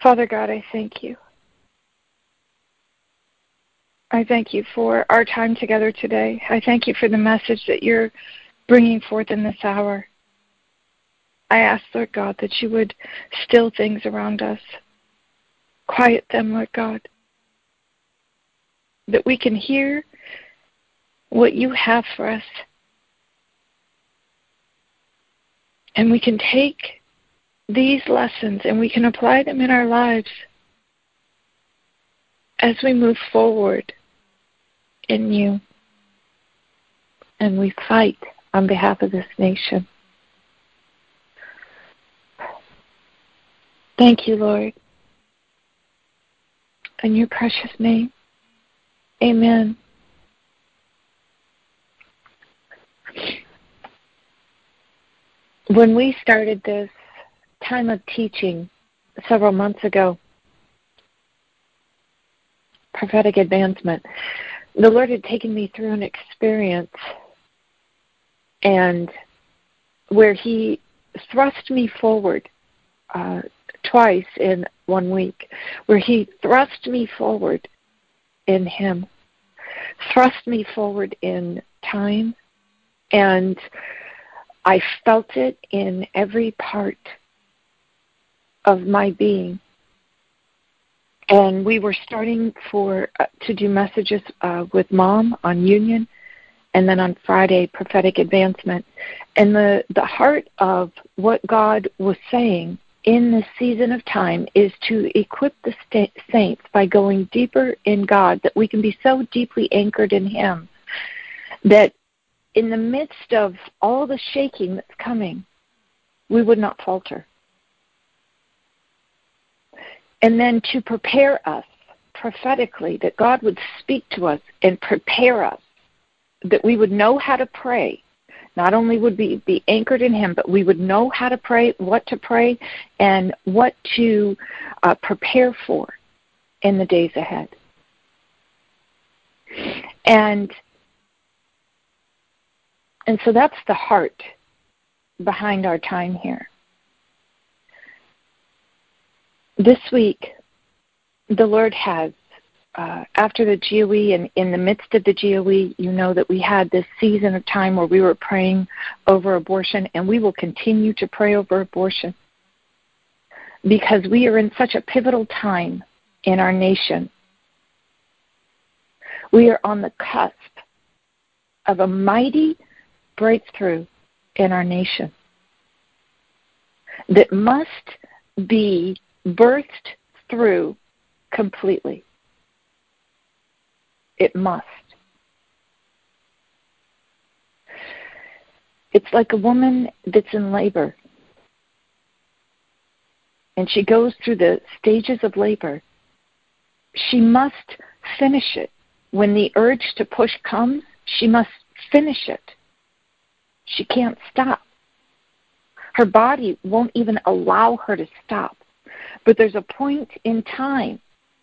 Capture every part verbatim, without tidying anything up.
Father God, I thank you. I thank you for our time together today. I thank you for the message that you're bringing forth in this hour. I ask, Lord God, that you would still things around us. Quiet them, Lord God. That we can hear what you have for us. And we can take these lessons and we can apply them in our lives as we move forward in you. And we fight on behalf of this nation. Thank you, Lord. In your precious name, amen. When we started this time of teaching several months ago, prophetic advancement, the Lord had taken me through an experience and where he thrust me forward uh, twice in one week, where he thrust me forward in him, thrust me forward in time, and I felt it in every part of my being. And we were starting for uh, to do messages uh, with Mom on Union, and then on Friday, prophetic advancement. And the, the heart of what God was saying in this season of time is to equip the sta- saints by going deeper in God, that we can be so deeply anchored in him that in the midst of all the shaking that's coming, we would not falter. And then to prepare us prophetically, that God would speak to us and prepare us, that we would know how to pray. Not only would we be anchored in him, but we would know how to pray, what to pray, and what to uh, prepare for in the days ahead. And, and so that's the heart behind our time here. This week, the Lord has, uh, after the G O E and in the midst of the G O E, you know that we had this season of time where we were praying over abortion, and we will continue to pray over abortion because we are in such a pivotal time in our nation. We are on the cusp of a mighty breakthrough in our nation that must be birthed through completely. It must. It's like a woman that's in labor, and she goes through the stages of labor. She must finish it. When the urge to push comes, she must finish it. She can't stop. Her body won't even allow her to stop. But there's a point in time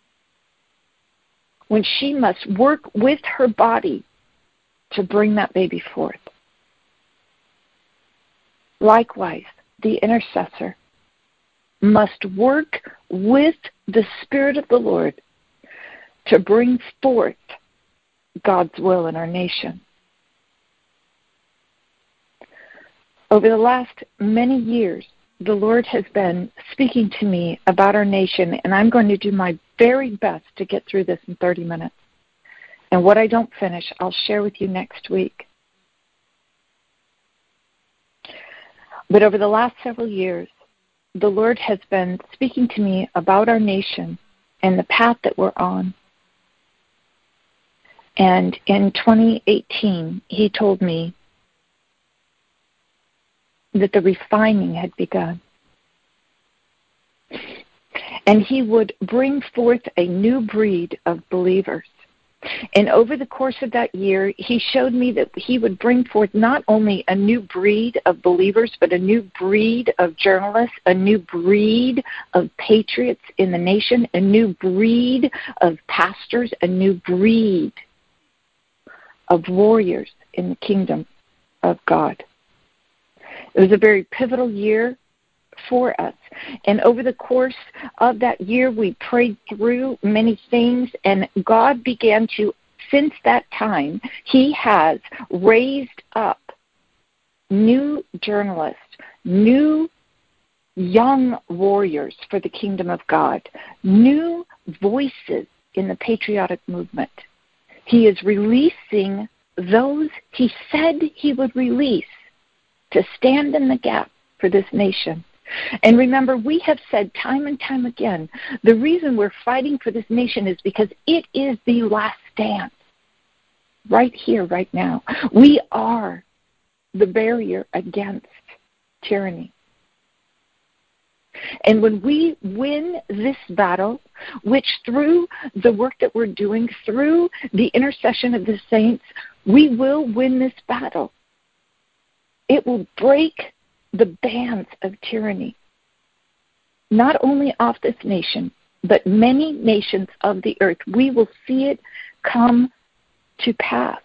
when she must work with her body to bring that baby forth. Likewise, the intercessor must work with the Spirit of the Lord to bring forth God's will in our nation. Over the last many years, the Lord has been speaking to me about our nation, and I'm going to do my very best to get through this in thirty minutes. And what I don't finish, I'll share with you next week. But over the last several years, the Lord has been speaking to me about our nation and the path that we're on. And in twenty eighteen, he told me that the refining had begun. And he would bring forth a new breed of believers. And over the course of that year, he showed me that he would bring forth not only a new breed of believers, but a new breed of journalists, a new breed of patriots in the nation, a new breed of pastors, a new breed of warriors in the kingdom of God. It was a very pivotal year for us. And over the course of that year, we prayed through many things, and God began to, since that time, he has raised up new journalists, new young warriors for the kingdom of God, new voices in the patriotic movement. He is releasing those he said he would release to stand in the gap for this nation. And remember, we have said time and time again, the reason we're fighting for this nation is because it is the last stand. Right here, right now. We are the barrier against tyranny. And when we win this battle, which through the work that we're doing, through the intercession of the saints, we will win this battle. It will break the bands of tyranny, not only off this nation, but many nations of the earth. We will see it come to pass.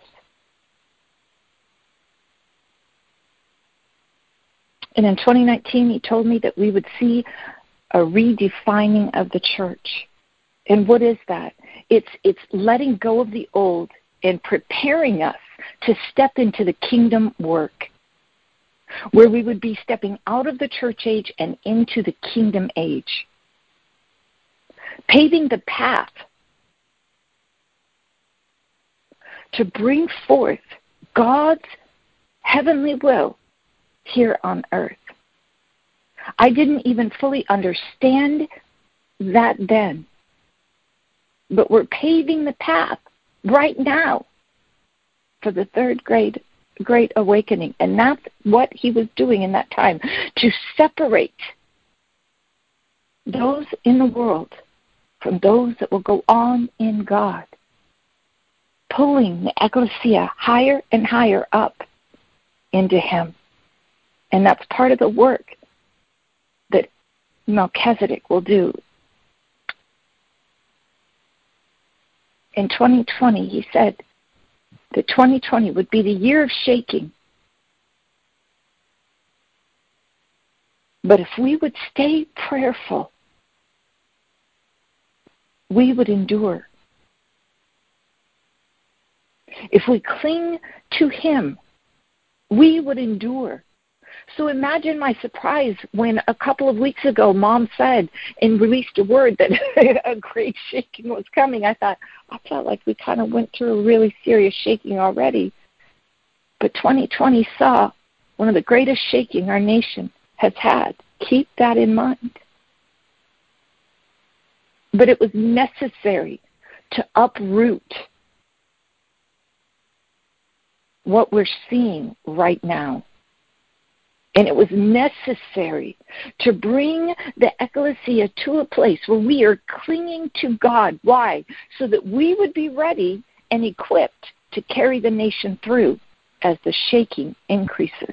And in twenty nineteen, he told me that we would see a redefining of the church. And what is that? It's it's letting go of the old and preparing us to step into the kingdom work, where we would be stepping out of the church age and into the kingdom age, paving the path to bring forth God's heavenly will here on earth. I didn't even fully understand that then, but we're paving the path right now for the third great, great awakening. And that's what he was doing in that time, to separate those in the world from those that will go on in God, pulling the ecclesia higher and higher up into him. And that's part of the work that Melchizedek will do. In twenty twenty, he said that twenty twenty would be the year of shaking. But if we would stay prayerful, we would endure. If we cling to him, we would endure. So imagine my surprise when a couple of weeks ago Mom said and released a word that a great shaking was coming. I thought, I felt like we kind of went through a really serious shaking already. But twenty twenty saw one of the greatest shaking our nation has had. Keep that in mind. But it was necessary to uproot what we're seeing right now. And it was necessary to bring the ecclesia to a place where we are clinging to God. Why? So that we would be ready and equipped to carry the nation through as the shaking increases.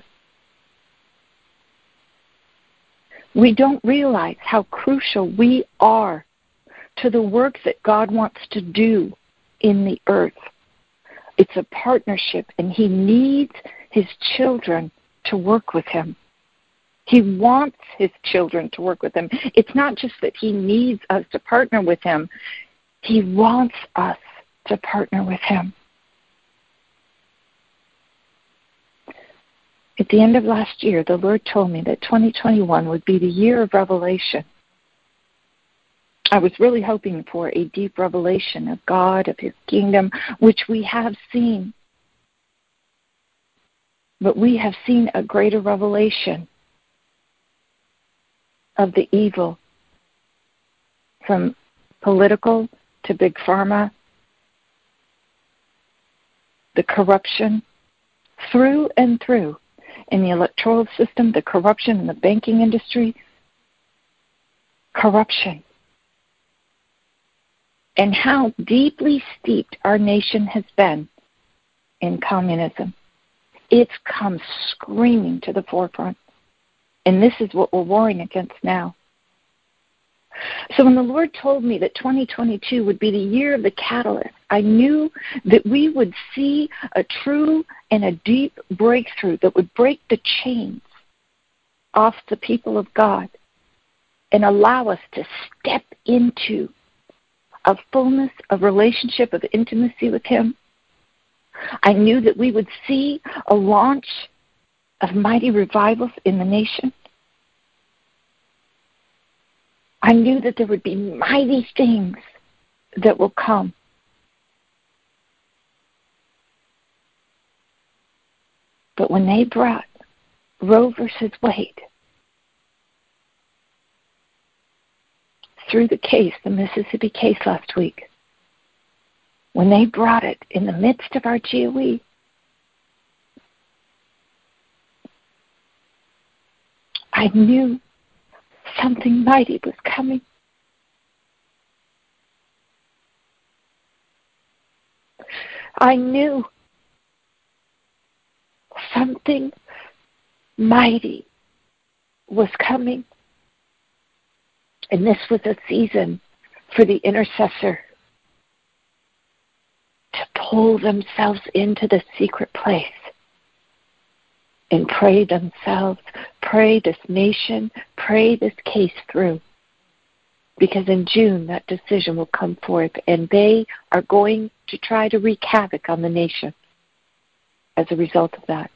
We don't realize how crucial we are to the work that God wants to do in the earth. It's a partnership, and he needs his children to work with him. He wants his children to work with him. It's not just that he needs us to partner with him. He wants us to partner with him. At the end of last year, the Lord told me that twenty twenty-one would be the year of revelation. I was really hoping for a deep revelation of God, of his kingdom, which we have seen. But we have seen a greater revelation of the evil, from political to big pharma, the corruption through and through in the electoral system, the corruption in the banking industry, corruption. And how deeply steeped our nation has been in communism. It's come screaming to the forefront. And this is what we're warring against now. So when the Lord told me that twenty twenty-two would be the year of the catalyst, I knew that we would see a true and a deep breakthrough that would break the chains off the people of God. and allow us to step into a fullness of relationship, of intimacy with Him. I knew that we would see a launch of mighty revivals in the nation. I knew that there would be mighty things that will come. But when they brought Roe versus Wade through the case, the Mississippi case last week, when they brought it in the midst of our G O E, I knew something mighty was coming. I knew something mighty was coming. And this was a season for the intercessor to pull themselves into the secret place and pray themselves, pray this nation, pray this case through. Because in June, that decision will come forth, and they are going to try to wreak havoc on the nation as a result of that.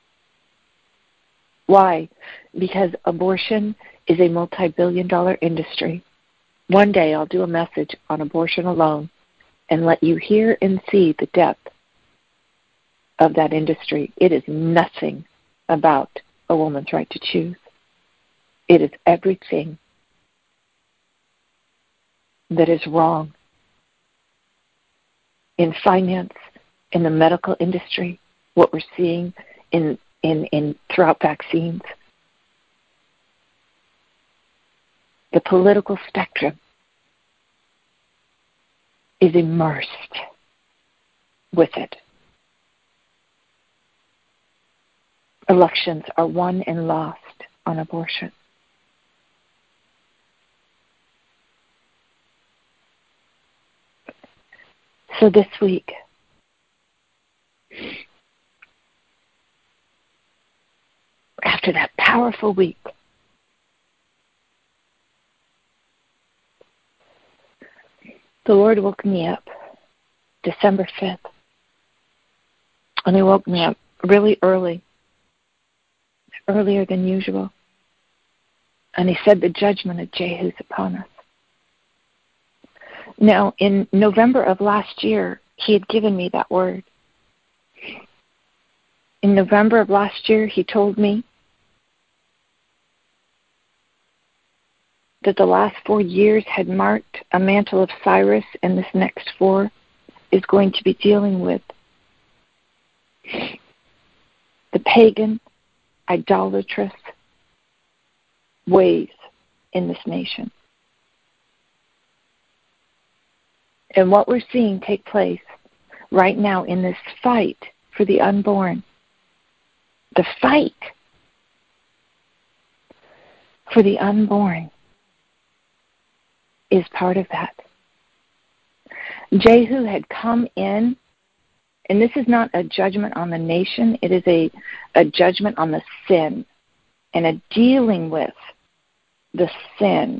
Why? Because abortion is a multi-billion dollar industry. One day I'll do a message on abortion alone and let you hear and see the depth of that industry. It is nothing about a woman's right to choose. It is everything that is wrong in finance, in the medical industry, what we're seeing in, in, in throughout vaccines. The political spectrum is immersed with it. Elections are won and lost on abortion. So this week, after that powerful week, the Lord woke me up December fifth. And He woke me up really early, earlier than usual. And He said, the judgment of Jehu is upon us. Now, in November of last year, He had given me that word. In November of last year, He told me that the last four years had marked a mantle of Cyrus, and this next four is going to be dealing with the pagan, idolatrous ways in this nation. And what we're seeing take place right now in this fight for the unborn, the fight for the unborn, is part of that. Jehu had come in, and this is not a judgment on the nation, it is a, a judgment on the sin, and a dealing with the sin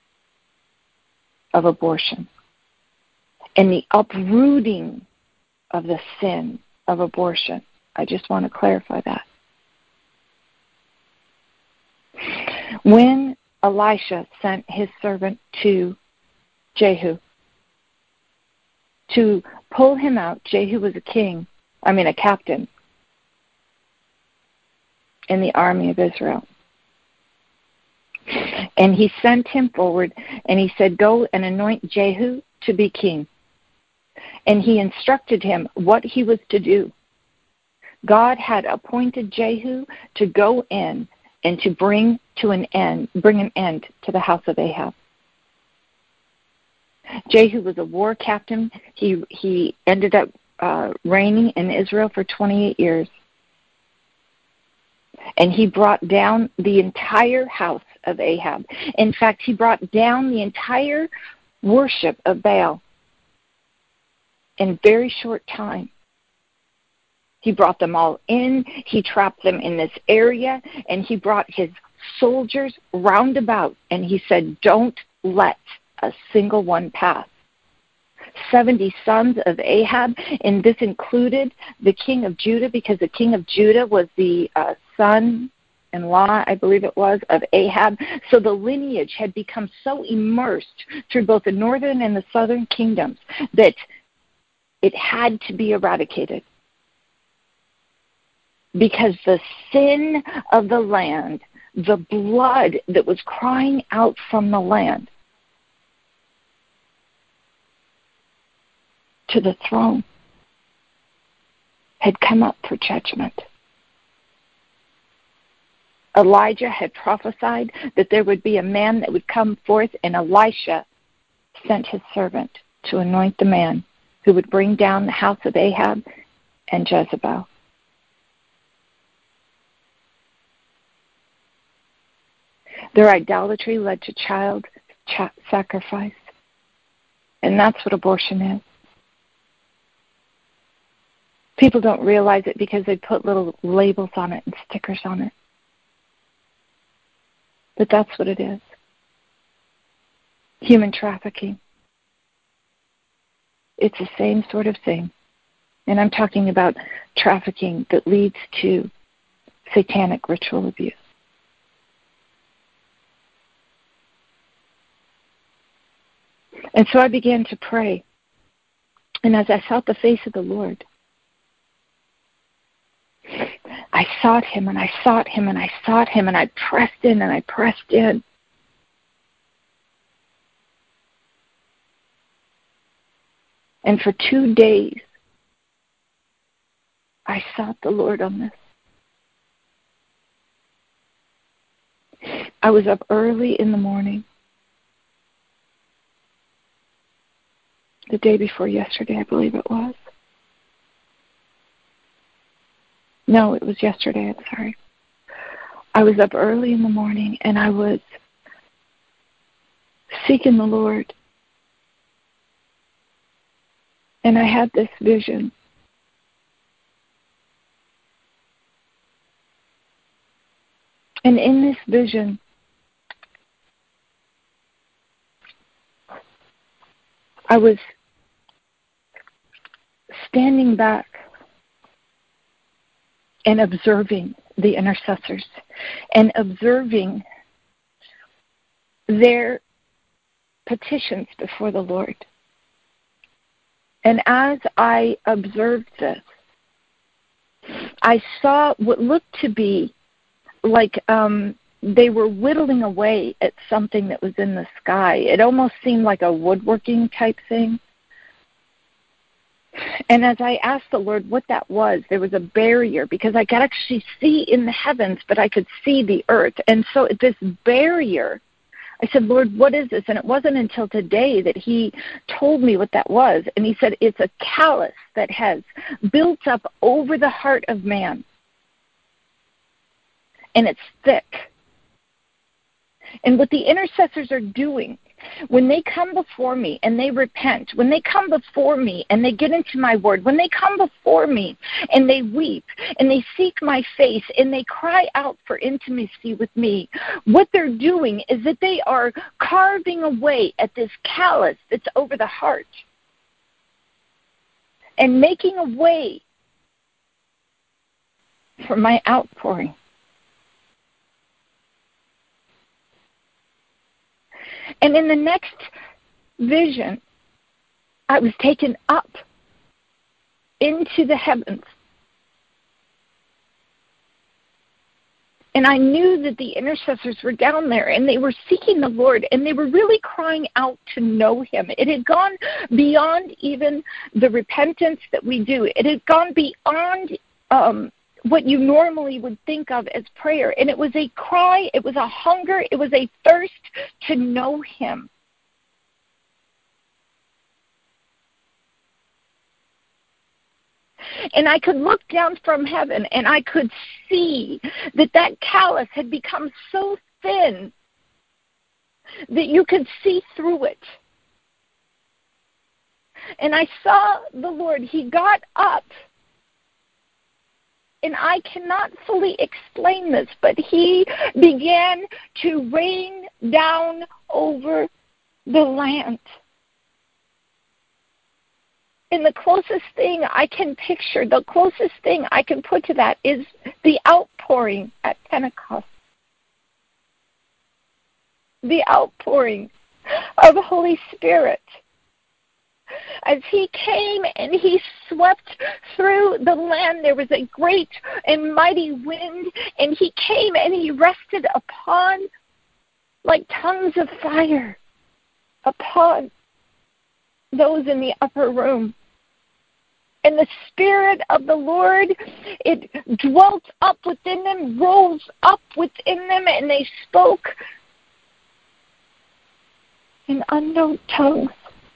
of abortion, and the uprooting of the sin of abortion. I just want to clarify that. When Elisha sent his servant to Jehu to pull him out, Jehu was a king, I mean a captain in the army of Israel. And he sent him forward, and he said, go and anoint Jehu to be king. And he instructed him what he was to do. God had appointed Jehu to go in and to bring to an end, bring an end to the house of Ahab. Jehu was a war captain. He he ended up uh, reigning in Israel for twenty-eight years. And he brought down the entire house of Ahab. In fact, he brought down the entire worship of Baal in a very short time. He brought them all in. He trapped them in this area, and he brought his soldiers round about, and he said, don't let a single one pass. seventy sons of Ahab, and this included the king of Judah, because the king of Judah was the uh, son-in-law, I believe it was, of Ahab. So the lineage had become so immersed through both the northern and the southern kingdoms that it had to be eradicated, because the sin of the land, the blood that was crying out from the land to the throne, had come up for judgment. Elijah had prophesied that there would be a man that would come forth, and Elisha sent his servant to anoint the man who would bring down the house of Ahab and Jezebel. Their idolatry led to child sacrifice, and that's what abortion is. People don't realize it because they put little labels on it and stickers on it. But that's what it is. Human trafficking. It's the same sort of thing. And I'm talking about trafficking that leads to satanic ritual abuse. And so I began to pray. And as I sought the face of the Lord, I sought him and I sought him and I sought him and I pressed in and I pressed in. And for two days, I sought the Lord on this. I was up early in the morning, the day before yesterday, I believe it was. No, it was yesterday, I'm sorry. I was up early in the morning and I was seeking the Lord. And I had this vision. And in this vision, I was standing back and observing the intercessors and observing their petitions before the Lord. And as I observed this, I saw what looked to be like um, they were whittling away at something that was in the sky. It almost seemed like a woodworking type thing. And as I asked the Lord what that was, there was a barrier, because I could actually see in the heavens, but I could see the earth. And so this barrier, I said, Lord, what is this? And it wasn't until today that he told me what that was. And he said, it's a callus that has built up over the heart of man. And it's thick. And what the intercessors are doing, when they come before me and they repent, when they come before me and they get into my word, when they come before me and they weep and they seek my face and they cry out for intimacy with me, what they're doing is that they are carving away at this callus that's over the heart and making a way for my outpouring. And in the next vision, I was taken up into the heavens. And I knew that the intercessors were down there, and they were seeking the Lord, and they were really crying out to know him. It had gone beyond even the repentance that we do. It had gone beyond um, what you normally would think of as prayer. And it was a cry, it was a hunger, it was a thirst to know him. And I could look down from heaven and I could see that that callus had become so thin that you could see through it. And I saw the Lord. He got up And I cannot fully explain this, but he began to rain down over the land. And the closest thing I can picture, the closest thing I can put to that is the outpouring at Pentecost. The outpouring of the Holy Spirit. As he came and he swept through the land, there was a great and mighty wind, and he came and he rested upon, like tongues of fire, upon those in the upper room. And the Spirit of the Lord, it dwelt up within them, rose up within them, and they spoke in unknown tongues.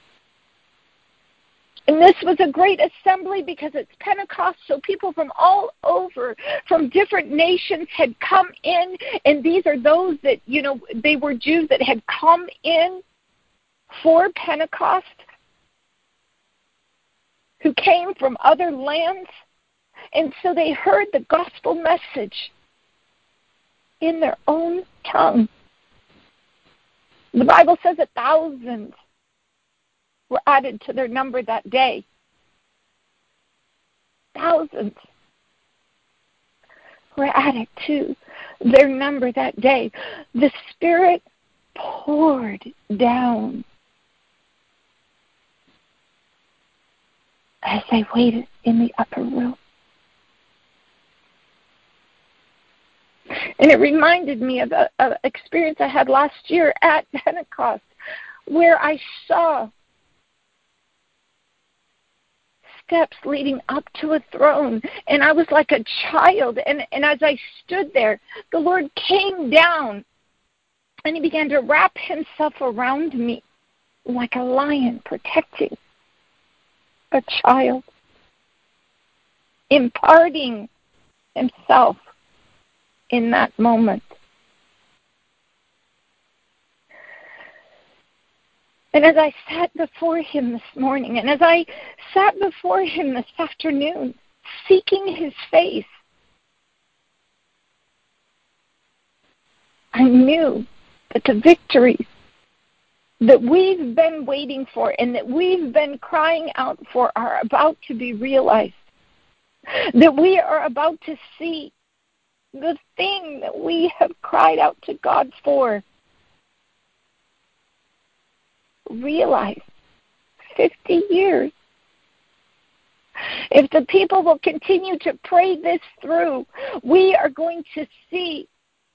And this was a great assembly because it's Pentecost, so people from all over, from different nations had come in, and these are those that, you know, they were Jews that had come in for Pentecost, who came from other lands, and so they heard the gospel message in their own tongue. The Bible says that thousands were added to their number that day. Thousands were added to their number that day. The Spirit poured down as they waited in the upper room. And it reminded me of an experience I had last year at Pentecost, where I saw steps leading up to a throne, and I was like a child, and, and as I stood there, the Lord came down, and he began to wrap himself around me like a lion protecting a child, imparting himself in that moment. And as I sat before him this morning, and as I sat before him this afternoon, seeking his face, I knew that the victories that we've been waiting for and that we've been crying out for are about to be realized. That we are about to see the thing that we have cried out to God for realized. fifty years. If the people will continue to pray this through, we are going to see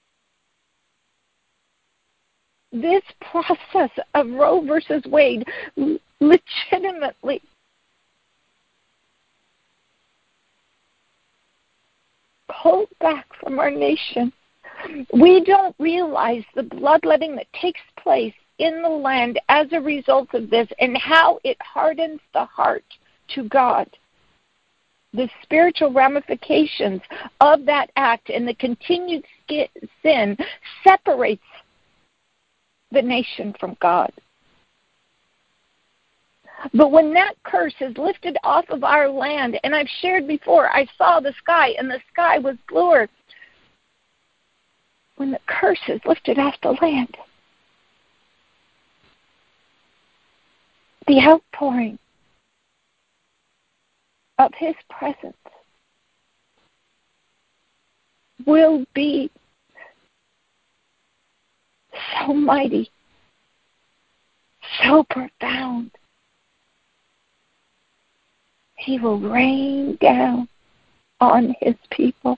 this process of Roe versus Wade legitimately pulled back from our nation. We don't realize the bloodletting that takes place in the land as a result of this and how it hardens the heart to God. The spiritual ramifications of that act and the continued sin separates the nation from God. But when that curse is lifted off of our land, and I've shared before, I saw the sky and the sky was bluer. When the curse is lifted off the land, the outpouring of his presence will be so mighty, so profound. He will rain down on his people.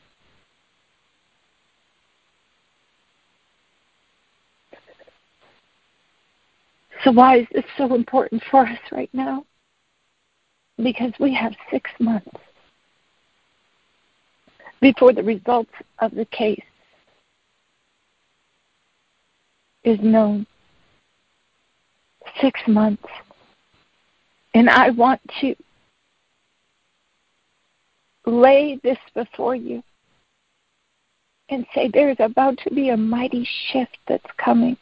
So why is this so important for us right now? Because we have six months before the results of the case is known. Six months. And I want to lay this before you and say there's about to be a mighty shift that's coming.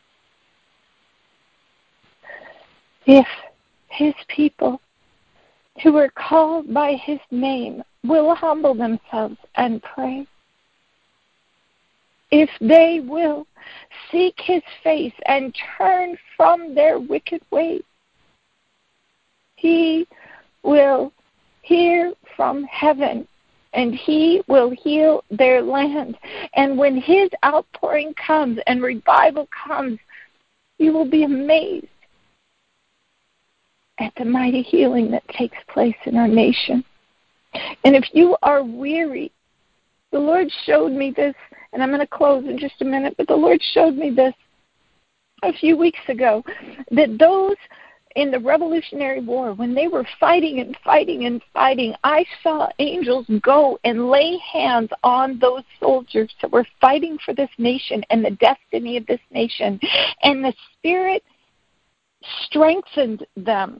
If his people who are called by his name will humble themselves and pray, if they will seek his face and turn from their wicked ways, he will hear from heaven and he will heal their land. And when his outpouring comes and revival comes, you will be amazed at the mighty healing that takes place in our nation. And if you are weary, the Lord showed me this, and I'm going to close in just a minute, but the Lord showed me this a few weeks ago, that those in the Revolutionary War, when they were fighting and fighting and fighting, I saw angels go and lay hands on those soldiers that were fighting for this nation and the destiny of this nation, and the Spirit strengthened them.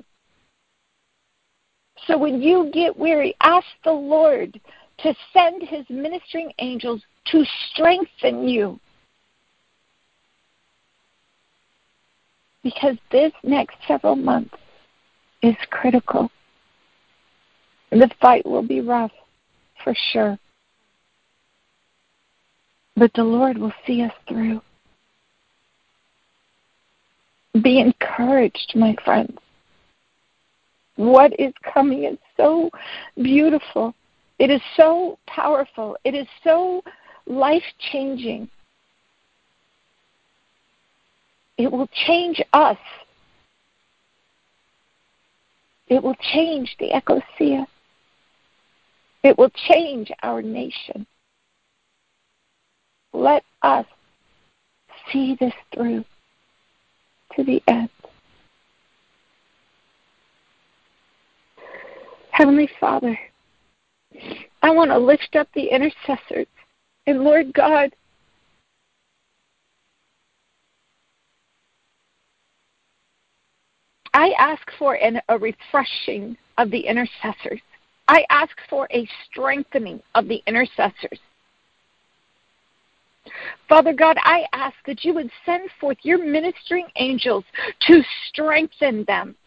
So when you get weary, ask the Lord to send his ministering angels to strengthen you. Because this next several months is critical. The fight will be rough, for sure. But the Lord will see us through. Be encouraged, my friends. What is coming is so beautiful. It is so powerful. It is so life-changing. It will change us. It will change the ecclesia. It will change our nation. Let us see this through to the end. Heavenly Father, I want to lift up the intercessors. And Lord God, I ask for an, a refreshing of the intercessors. I ask for a strengthening of the intercessors. Father God, I ask that you would send forth your ministering angels to strengthen them,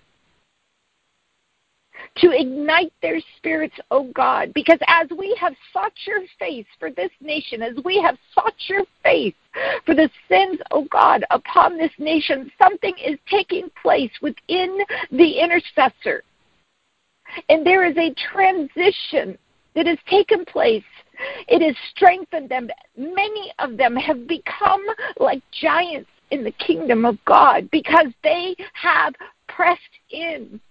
to ignite their spirits, oh God, because as we have sought your face for this nation, as we have sought your face for the sins, oh God, upon this nation, something is taking place within the intercessor. And there is a transition that has taken place. It has strengthened them. Many of them have become like giants in the kingdom of God because they have pressed in.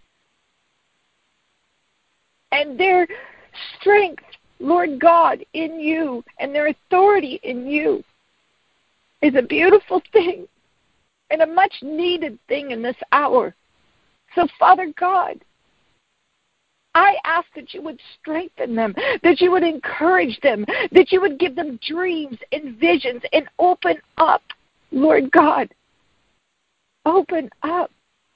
And their strength, Lord God, in you, and their authority in you is a beautiful thing and a much needed thing in this hour. So, Father God, I ask that you would strengthen them, that you would encourage them, that you would give them dreams and visions and open up, Lord God, open up.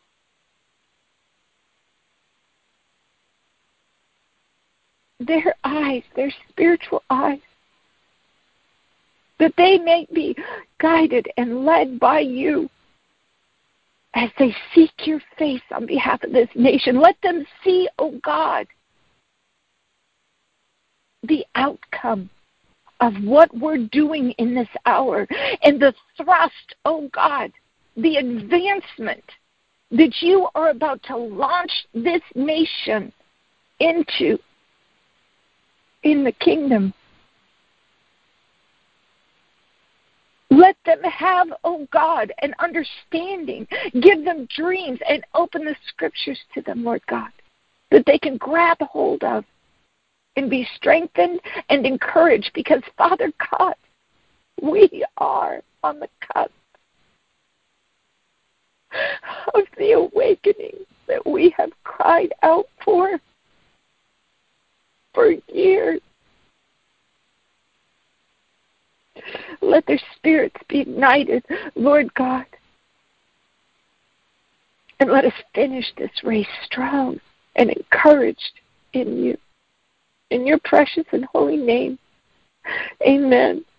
Their eyes, their spiritual eyes, that they may be guided and led by you as they seek your face on behalf of this nation. Let them see, oh God, the outcome of what we're doing in this hour and the thrust, oh God, the advancement that you are about to launch this nation into in the kingdom. Let them have, oh God, an understanding. Give them dreams and open the scriptures to them, Lord God, that they can grab hold of and be strengthened and encouraged, because, Father God, we are on the cusp of the awakening that we have cried out for for years. Let their spirits be ignited, Lord God. And let us finish this race strong and encouraged in you. In your precious and holy name. Amen.